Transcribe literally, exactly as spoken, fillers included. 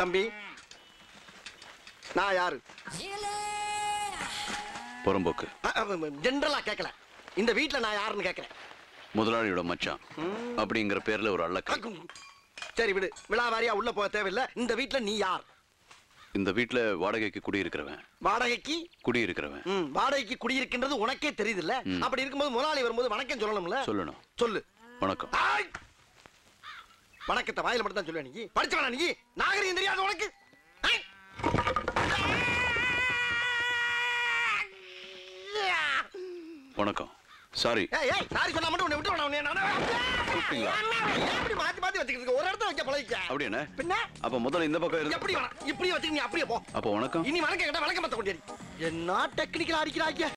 தம்பி, நான் யாரு? புறம்போக்கு. ஜெனரலா கேட்கல, இந்த வீட்டுல நான் யாருன்னு கேட்கிறேன். முதலாளியோட மச்சான் அப்படிங்கிற பேர்ல ஒரு அள்ளக்க. சரி விடு, விழாவாரியா உள்ள போக தேவையில்லை. இந்த வீட்டுல நீ யார்? இந்த வீட்டுல வாடகைக்கு குடியிருக்கிறவன். வாடகைக்கு குடியிருக்கிறவன். வாடகைக்கு குடியிருக்கின்றது உனக்கே தெரியுது இல்ல? அப்படி இருக்கும்போது முதலாளி வரும்போது வணக்கம் சொல்லணும்ல? சொல்லணும். சொல்லு. வணக்கம். வணக்கத்தை வாயில மட்டும் தான் சொல்லுவேன். நீ படிச்சவனா? நீ நாகரிகம் தெரியாது உனக்கு? வணக்கம். சாரி. சாரி சொன்னா மட்டும் உன்னை விட்டு எப்படி மாத்தி மாத்தி வச்சுக்கிட்டு ஒரு இடத்துல வைக்க பழகிக்க. அப்படி என்ன பின்ன? அப்ப முதல்ல இந்த பக்கம் இருந்து எப்படி இப்படி வச்சுக்க. நீ அப்படியே போ. அப்ப வணக்கம். இனி வணக்கம் கேட்டா வணக்கம் பத்த கொண்டேரி. என்ன டெக்னிக்கல் அடிக்கிறாங்க.